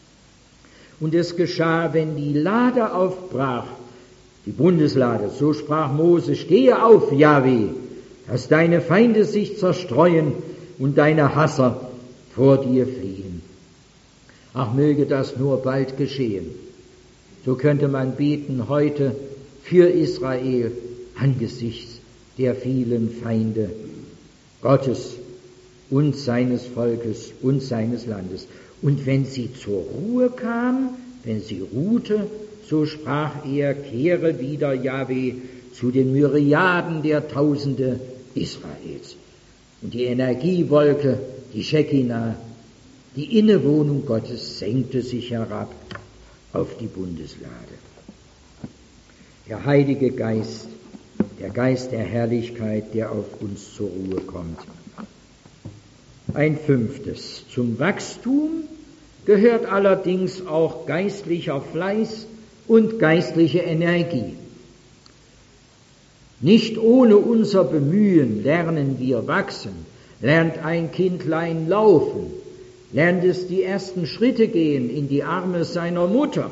Und es geschah, wenn die Lade aufbrach, die Bundeslade, so sprach Mose, stehe auf, Jahwe, dass deine Feinde sich zerstreuen und deine Hasser vor dir fliehen. Ach, möge das nur bald geschehen. So könnte man beten heute für Israel angesichts der vielen Feinde Gottes und seines Volkes und seines Landes. Und wenn sie zur Ruhe kam, wenn sie ruhte, so sprach er, kehre wieder, Jahwe, zu den Myriaden der Tausende Israels. Und die Energiewolke, die Shekinah, Die Innewohnung Gottes senkte sich herab auf die Bundeslade. Der Heilige Geist, der Geist der Herrlichkeit, der auf uns zur Ruhe kommt. Ein fünftes. Zum Wachstum gehört allerdings auch geistlicher Fleiß und geistliche Energie. Nicht ohne unser Bemühen lernen wir wachsen, lernt ein Kindlein laufen, lernt es die ersten Schritte gehen in die Arme seiner Mutter,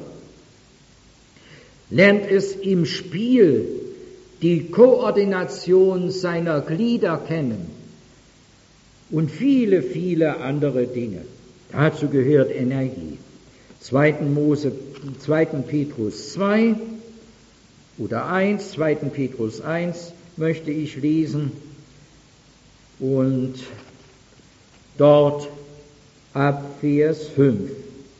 lernt es im Spiel die Koordination seiner Glieder kennen und viele, viele andere Dinge. Dazu gehört Energie. zweiten Mose, zweiten Petrus zwei oder eins, zweiten Petrus eins möchte ich lesen und dort ab Vers fünf.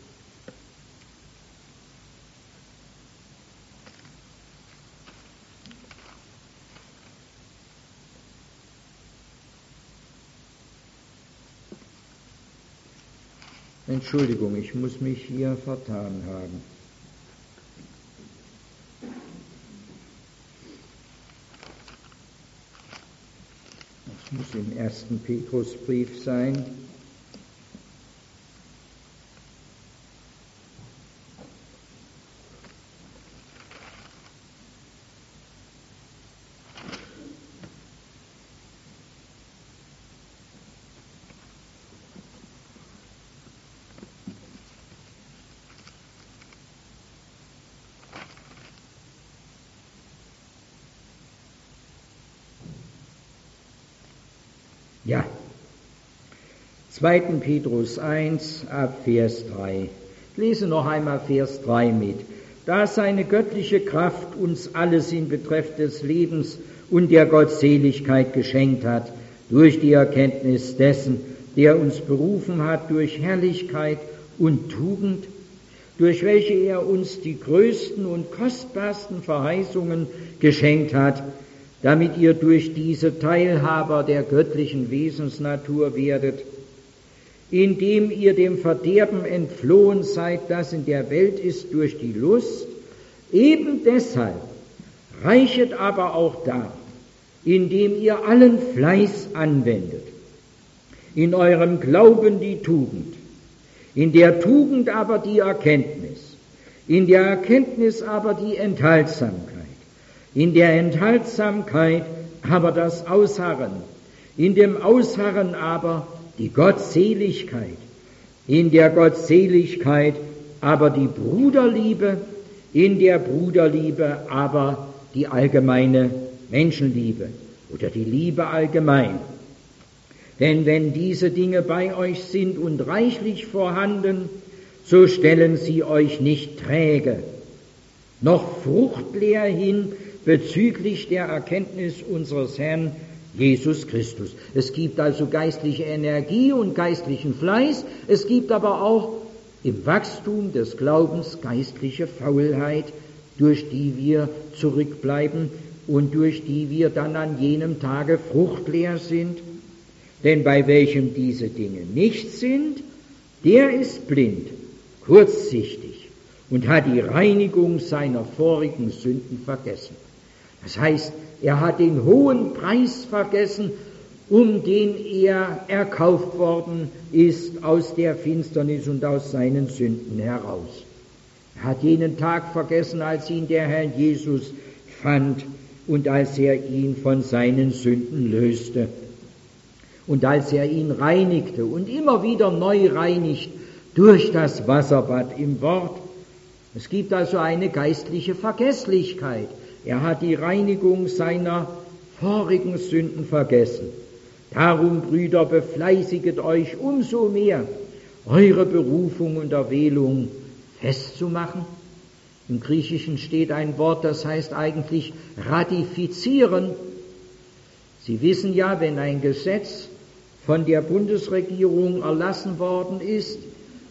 Entschuldigung, ich muss mich hier vertan haben. Das muss im ersten Petrusbrief sein. Ja, zweiten Petrus eins ab Vers drei. Ich lese noch einmal Vers drei mit. Da seine göttliche Kraft uns alles in Betreff des Lebens und der Gottseligkeit geschenkt hat, durch die Erkenntnis dessen, der uns berufen hat durch Herrlichkeit und Tugend, durch welche er uns die größten und kostbarsten Verheißungen geschenkt hat, damit ihr durch diese Teilhaber der göttlichen Wesensnatur werdet, indem ihr dem Verderben entflohen seid, das in der Welt ist durch die Lust, eben deshalb reichet aber auch da, indem ihr allen Fleiß anwendet, in eurem Glauben die Tugend, in der Tugend aber die Erkenntnis, in der Erkenntnis aber die Enthaltsamkeit, in der Enthaltsamkeit aber das Ausharren, in dem Ausharren aber die Gottseligkeit, in der Gottseligkeit aber die Bruderliebe, in der Bruderliebe aber die allgemeine Menschenliebe oder die Liebe allgemein. Denn wenn diese Dinge bei euch sind und reichlich vorhanden, so stellen sie euch nicht träge, noch fruchtleer hin bezüglich der Erkenntnis unseres Herrn Jesus Christus. Es gibt also geistliche Energie und geistlichen Fleiß, es gibt aber auch im Wachstum des Glaubens geistliche Faulheit, durch die wir zurückbleiben und durch die wir dann an jenem Tage fruchtleer sind. Denn bei welchem diese Dinge nicht sind, der ist blind, kurzsichtig und hat die Reinigung seiner vorigen Sünden vergessen. Das heißt, er hat den hohen Preis vergessen, um den er erkauft worden ist aus der Finsternis und aus seinen Sünden heraus. Er hat jenen Tag vergessen, als ihn der Herr Jesus fand und als er ihn von seinen Sünden löste und als er ihn reinigte und immer wieder neu reinigt durch das Wasserbad im Wort. Es gibt also eine geistliche Vergesslichkeit. Er hat die Reinigung seiner vorigen Sünden vergessen. Darum, Brüder, befleißiget euch umso mehr, eure Berufung und Erwählung festzumachen. Im Griechischen steht ein Wort, das heißt eigentlich ratifizieren. Sie wissen ja, wenn ein Gesetz von der Bundesregierung erlassen worden ist,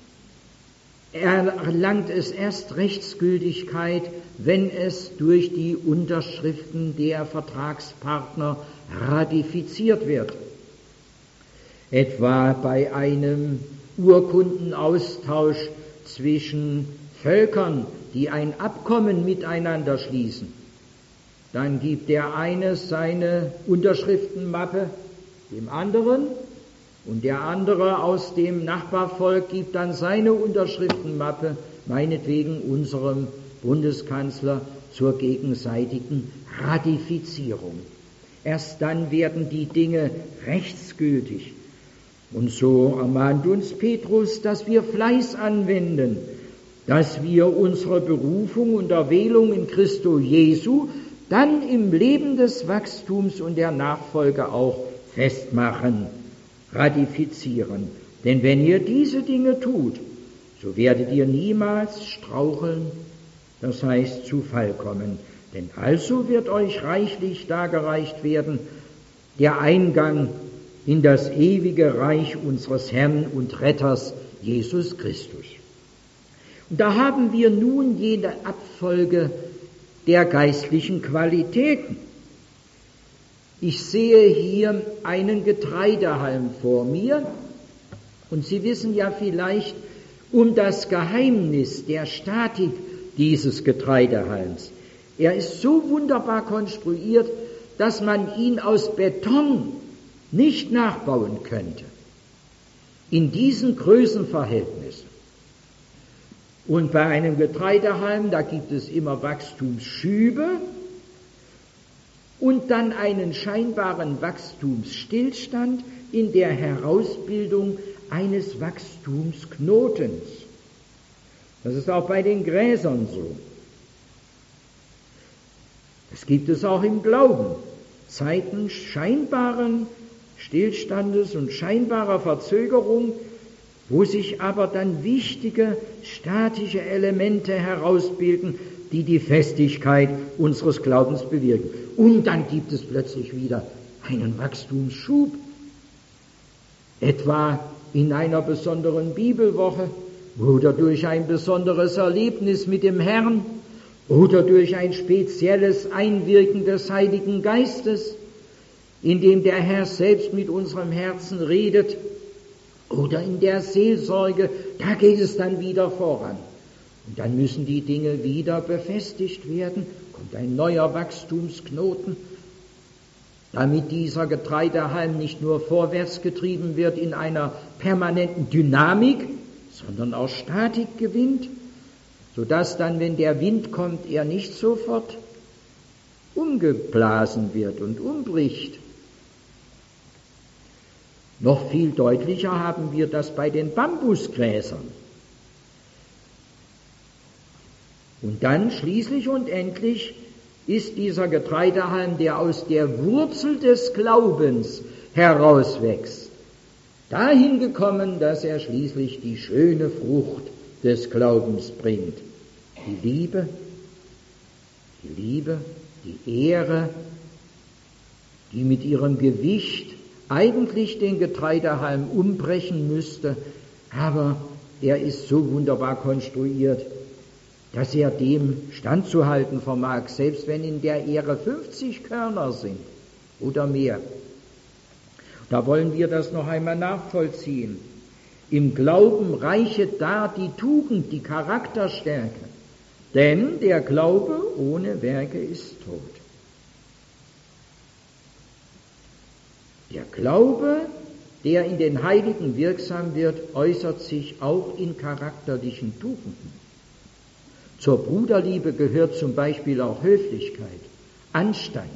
erlangt es erst Rechtsgültigkeit, wenn es durch die Unterschriften der Vertragspartner ratifiziert wird. Etwa bei einem Urkundenaustausch zwischen Völkern, die ein Abkommen miteinander schließen. Dann gibt der eine seine Unterschriftenmappe dem anderen und der andere aus dem Nachbarvolk gibt dann seine Unterschriftenmappe, meinetwegen unserem Bundeskanzler, zur gegenseitigen Ratifizierung. Erst dann werden die Dinge rechtsgültig. Und so ermahnt uns Petrus, dass wir Fleiß anwenden, dass wir unsere Berufung und Erwählung in Christo Jesu dann im Leben des Wachstums und der Nachfolge auch festmachen, ratifizieren. Denn wenn ihr diese Dinge tut, so werdet ihr niemals straucheln, das heißt zu Fall kommen. Denn also wird euch reichlich dargereicht werden der Eingang in das ewige Reich unseres Herrn und Retters Jesus Christus. Und da haben wir nun jede Abfolge der geistlichen Qualitäten. Ich sehe hier einen Getreidehalm vor mir und Sie wissen ja vielleicht um das Geheimnis der Statik dieses Getreidehalms. Er ist so wunderbar konstruiert, dass man ihn aus Beton nicht nachbauen könnte. In diesen Größenverhältnissen. Und bei einem Getreidehalm, da gibt es immer Wachstumsschübe und dann einen scheinbaren Wachstumsstillstand in der Herausbildung eines Wachstumsknotens. Das ist auch bei den Gräsern so. Das gibt es auch im Glauben. Zeiten scheinbaren Stillstandes und scheinbarer Verzögerung, wo sich aber dann wichtige statische Elemente herausbilden, die die Festigkeit unseres Glaubens bewirken. Und dann gibt es plötzlich wieder einen Wachstumsschub, etwa in einer besonderen Bibelwoche oder durch ein besonderes Erlebnis mit dem Herrn oder durch ein spezielles Einwirken des Heiligen Geistes, in dem der Herr selbst mit unserem Herzen redet, oder in der Seelsorge, da geht es dann wieder voran. Und dann müssen die Dinge wieder befestigt werden, kommt ein neuer Wachstumsknoten, damit dieser Getreidehalm nicht nur vorwärts getrieben wird in einer permanenten Dynamik, sondern auch Statik gewinnt, sodass dann, wenn der Wind kommt, er nicht sofort umgeblasen wird und umbricht. Noch viel deutlicher haben wir das bei den Bambusgräsern. Und dann schließlich und endlich ist dieser Getreidehalm, der aus der Wurzel des Glaubens herauswächst, dahin gekommen, dass er schließlich die schöne Frucht des Glaubens bringt. Die Liebe, die Liebe, die Ehre, die mit ihrem Gewicht eigentlich den Getreidehalm umbrechen müsste, aber er ist so wunderbar konstruiert, dass er dem standzuhalten vermag, selbst wenn in der Ehre fünfzig Körner sind oder mehr. Da wollen wir das noch einmal nachvollziehen. Im Glauben reichet da die Tugend, die Charakterstärke, denn der Glaube ohne Werke ist tot. Der Glaube, der in den Heiligen wirksam wird, äußert sich auch in charakterlichen Tugenden. Zur Bruderliebe gehört zum Beispiel auch Höflichkeit, Anstand.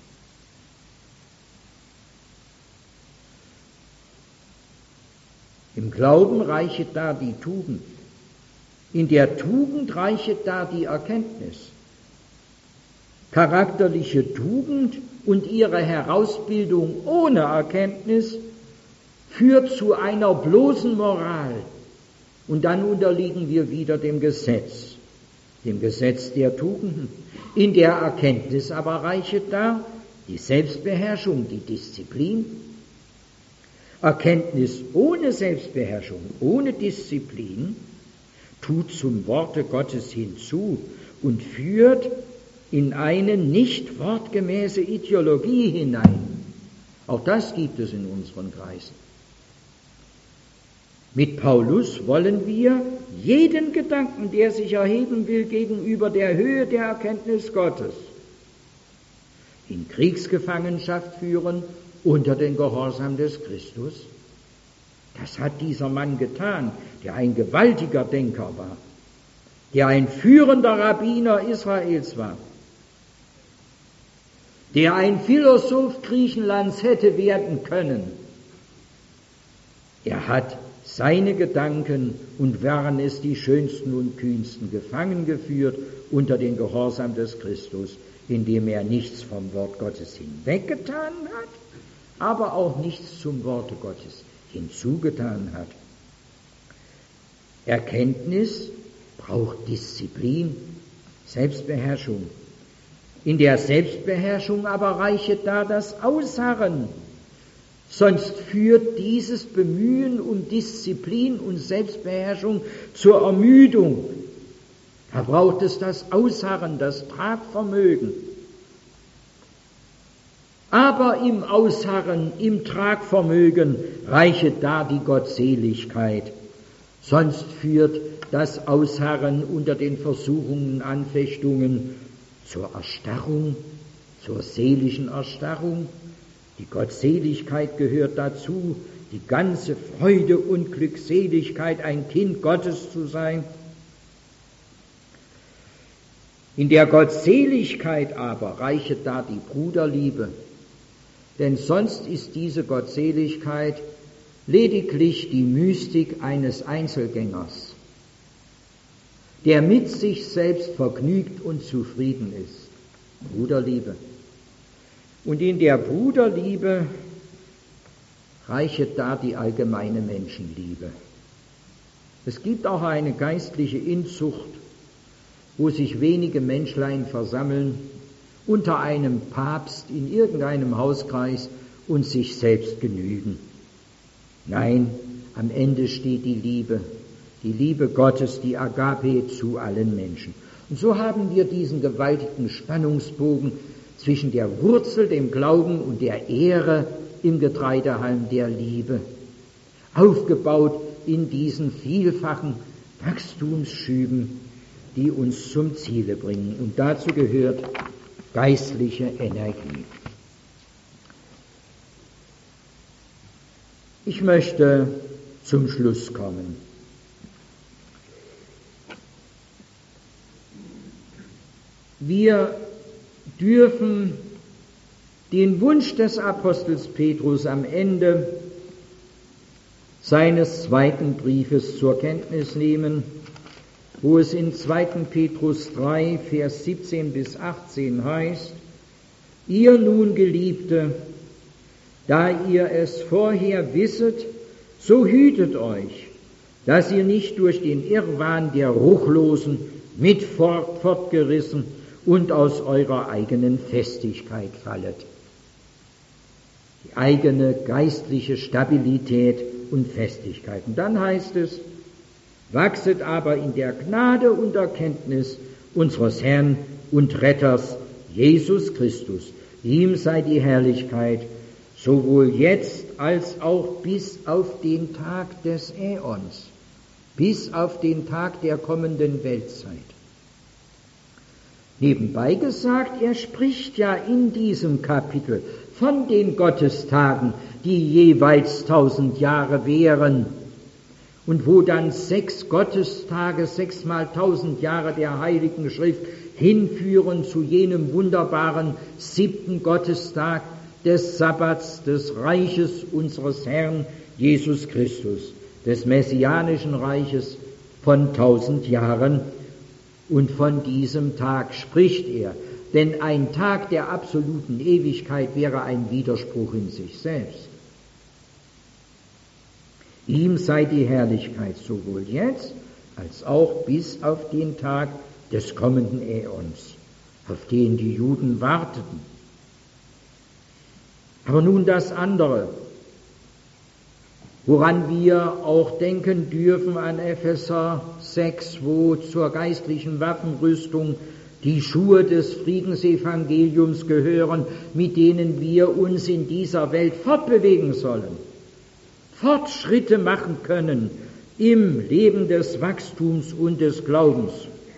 Im Glauben reichet da die Tugend. In der Tugend reichet da die Erkenntnis. Charakterliche Tugend und ihre Herausbildung ohne Erkenntnis führt zu einer bloßen Moral. Und dann unterliegen wir wieder dem Gesetz, dem Gesetz der Tugenden. In der Erkenntnis aber reichet da die Selbstbeherrschung, die Disziplin. Erkenntnis ohne Selbstbeherrschung, ohne Disziplin tut zum Worte Gottes hinzu und führt in eine nicht wortgemäße Ideologie hinein. Auch das gibt es in unseren Kreisen. Mit Paulus wollen wir jeden Gedanken, der sich erheben will gegenüber der Höhe der Erkenntnis Gottes, in Kriegsgefangenschaft führen unter den Gehorsam des Christus. Das hat dieser Mann getan, der ein gewaltiger Denker war, der ein führender Rabbiner Israels war, der ein Philosoph Griechenlands hätte werden können. Er hat seine Gedanken, und waren es die schönsten und kühnsten, gefangen geführt unter den Gehorsam des Christus, indem er nichts vom Wort Gottes hinweggetan hat, aber auch nichts zum Worte Gottes hinzugetan hat. Erkenntnis braucht Disziplin, Selbstbeherrschung. In der Selbstbeherrschung aber reichet da das Ausharren. Sonst führt dieses Bemühen um Disziplin und Selbstbeherrschung zur Ermüdung. Da braucht es das Ausharren, das Tragvermögen. Aber im Ausharren, im Tragvermögen reichet da die Gottseligkeit. Sonst führt das Ausharren unter den Versuchungen, Anfechtungen zur Erstarrung, zur seelischen Erstarrung. Die Gottseligkeit gehört dazu, die ganze Freude und Glückseligkeit, ein Kind Gottes zu sein. In der Gottseligkeit aber reichet da die Bruderliebe, denn sonst ist diese Gottseligkeit lediglich die Mystik eines Einzelgängers, der mit sich selbst vergnügt und zufrieden ist. Bruderliebe. Und in der Bruderliebe reichet da die allgemeine Menschenliebe. Es gibt auch eine geistliche Inzucht, wo sich wenige Menschlein versammeln unter einem Papst in irgendeinem Hauskreis und sich selbst genügen. Nein, am Ende steht die Liebe, die Liebe Gottes, die Agape zu allen Menschen. Und so haben wir diesen gewaltigen Spannungsbogen zwischen der Wurzel, dem Glauben und der Ehre im Getreidehalm der Liebe, aufgebaut in diesen vielfachen Wachstumsschüben, die uns zum Ziele bringen. Und dazu gehört geistliche Energie. Ich möchte zum Schluss kommen. Wir dürfen den Wunsch des Apostels Petrus am Ende seines zweiten Briefes zur Kenntnis nehmen, wo es in zweiten Petrus drei, Vers siebzehn bis achtzehn heißt: Ihr nun, Geliebte, da ihr es vorher wisset, so hütet euch, dass ihr nicht durch den Irrwahn der Ruchlosen mit fort, fortgerissen und aus eurer eigenen Festigkeit fallet. Die eigene geistliche Stabilität und Festigkeit. Und dann heißt es: Wachset aber in der Gnade und Erkenntnis unseres Herrn und Retters Jesus Christus. Ihm sei die Herrlichkeit, sowohl jetzt als auch bis auf den Tag des Äons, bis auf den Tag der kommenden Weltzeit. Nebenbei gesagt, er spricht ja in diesem Kapitel von den Gottestagen, die jeweils tausend Jahre wären, und wo dann sechs Gottestage, sechsmal tausend Jahre der Heiligen Schrift hinführen zu jenem wunderbaren siebten Gottestag des Sabbats, des Reiches unseres Herrn Jesus Christus, des messianischen Reiches von tausend Jahren. Und von diesem Tag spricht er, denn ein Tag der absoluten Ewigkeit wäre ein Widerspruch in sich selbst. Ihm sei die Herrlichkeit sowohl jetzt als auch bis auf den Tag des kommenden Äons, auf den die Juden warteten. Aber nun das andere, woran wir auch denken dürfen an Epheser sechs, wo zur geistlichen Waffenrüstung die Schuhe des Friedensevangeliums gehören, mit denen wir uns in dieser Welt fortbewegen sollen. Fortschritte machen können im Leben des Wachstums und des Glaubens.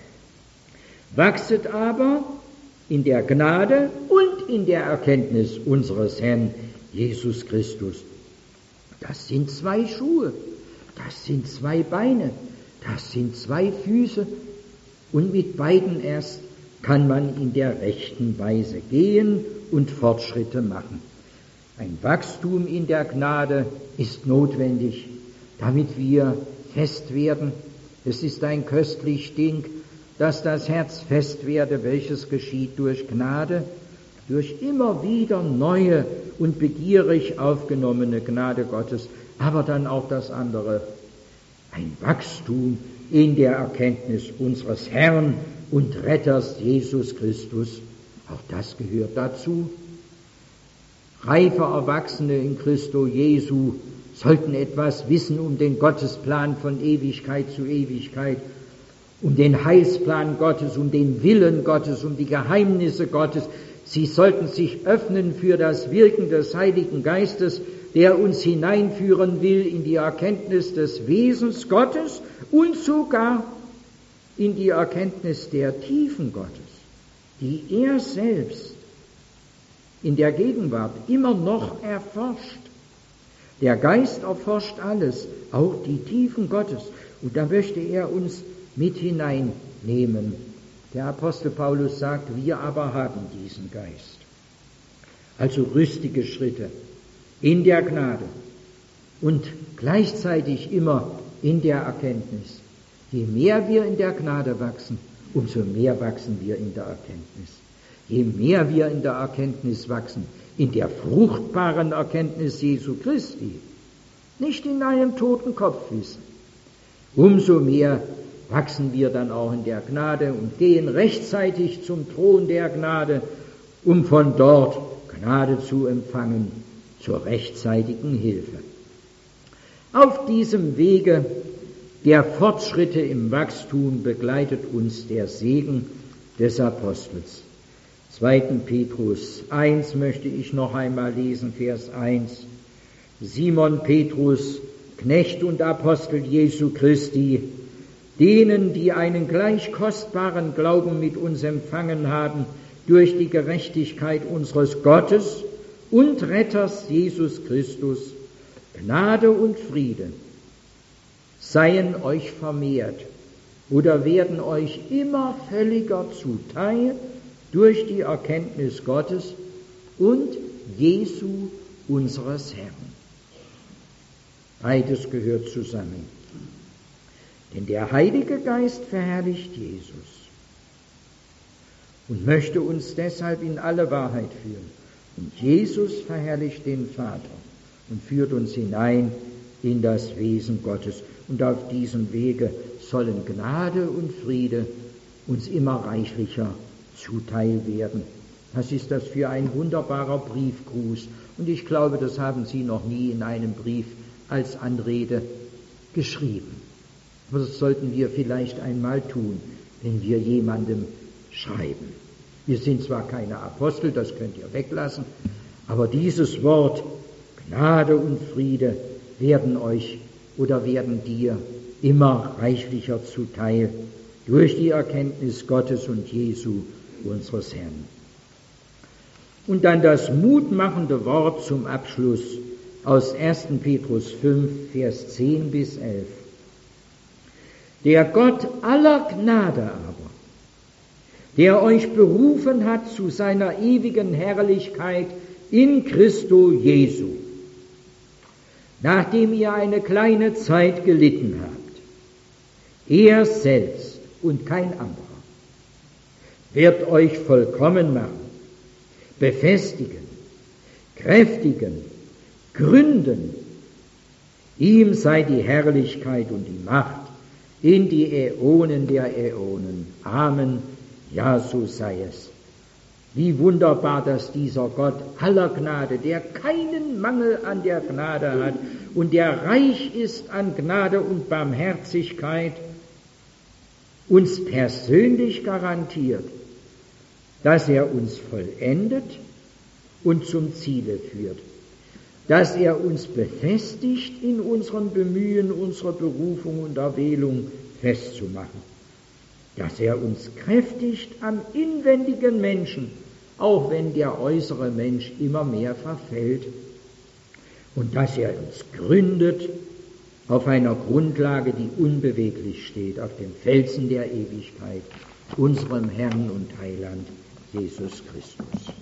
Wachset aber in der Gnade und in der Erkenntnis unseres Herrn Jesus Christus. Das sind zwei Schuhe, das sind zwei Beine, das sind zwei Füße, und mit beiden erst kann man in der rechten Weise gehen und Fortschritte machen. Ein Wachstum in der Gnade ist notwendig, damit wir fest werden. Es ist ein köstlich Ding, dass das Herz fest werde, welches geschieht durch Gnade, durch immer wieder neue und begierig aufgenommene Gnade Gottes, aber dann auch das andere, ein Wachstum in der Erkenntnis unseres Herrn und Retters Jesus Christus. Auch das gehört dazu. Reife Erwachsene in Christo Jesu sollten etwas wissen um den Gottesplan von Ewigkeit zu Ewigkeit, um den Heilsplan Gottes, um den Willen Gottes, um die Geheimnisse Gottes. Sie sollten sich öffnen für das Wirken des Heiligen Geistes, der uns hineinführen will in die Erkenntnis des Wesens Gottes und sogar in die Erkenntnis der Tiefen Gottes, die er selbst in der Gegenwart immer noch erforscht. Der Geist erforscht alles, auch die Tiefen Gottes. Und da möchte er uns mit hineinnehmen. Der Apostel Paulus sagt, wir aber haben diesen Geist. Also rüstige Schritte in der Gnade und gleichzeitig immer in der Erkenntnis. Je mehr wir in der Gnade wachsen, umso mehr wachsen wir in der Erkenntnis. Je mehr wir in der Erkenntnis wachsen, in der fruchtbaren Erkenntnis Jesu Christi, nicht in einem toten Kopfwissen, umso mehr wachsen wir dann auch in der Gnade und gehen rechtzeitig zum Thron der Gnade, um von dort Gnade zu empfangen zur rechtzeitigen Hilfe. Auf diesem Wege der Fortschritte im Wachstum begleitet uns der Segen des Apostels. zweiten Petrus eins möchte ich noch einmal lesen, Vers eins. Simon Petrus, Knecht und Apostel Jesu Christi, denen, die einen gleich kostbaren Glauben mit uns empfangen haben, durch die Gerechtigkeit unseres Gottes und Retters Jesus Christus, Gnade und Friede seien euch vermehrt oder werden euch immer völliger zuteil durch die Erkenntnis Gottes und Jesu unseres Herrn. Beides gehört zusammen. Denn der Heilige Geist verherrlicht Jesus und möchte uns deshalb in alle Wahrheit führen. Und Jesus verherrlicht den Vater und führt uns hinein in das Wesen Gottes. Und auf diesem Wege sollen Gnade und Friede uns immer reichlicher zuteil werden. Was ist das für ein wunderbarer Briefgruß? Und ich glaube, das haben Sie noch nie in einem Brief als Anrede geschrieben. Aber das sollten wir vielleicht einmal tun, wenn wir jemandem schreiben. Wir sind zwar keine Apostel, das könnt ihr weglassen, aber dieses Wort Gnade und Friede werden euch oder werden dir immer reichlicher zuteil durch die Erkenntnis Gottes und Jesu, unseres Herrn. Und dann das mutmachende Wort zum Abschluss aus ersten Petrus fünf, Vers zehn bis elf. Der Gott aller Gnade aber, der euch berufen hat zu seiner ewigen Herrlichkeit in Christo Jesu, nachdem ihr eine kleine Zeit gelitten habt, er selbst und kein anderer, wird euch vollkommen machen, befestigen, kräftigen, gründen. Ihm sei die Herrlichkeit und die Macht in die Äonen der Äonen. Amen. Ja, so sei es. Wie wunderbar, dass dieser Gott aller Gnade, der keinen Mangel an der Gnade hat und der reich ist an Gnade und Barmherzigkeit, uns persönlich garantiert, dass er uns vollendet und zum Ziele führt. dass er uns befestigt in unserem Bemühen, unsere Berufung und Erwählung festzumachen, dass er uns kräftigt am inwendigen Menschen, auch wenn der äußere Mensch immer mehr verfällt, und dass er uns gründet auf einer Grundlage, die unbeweglich steht, auf dem Felsen der Ewigkeit, unserem Herrn und Heiland Jesus Christus.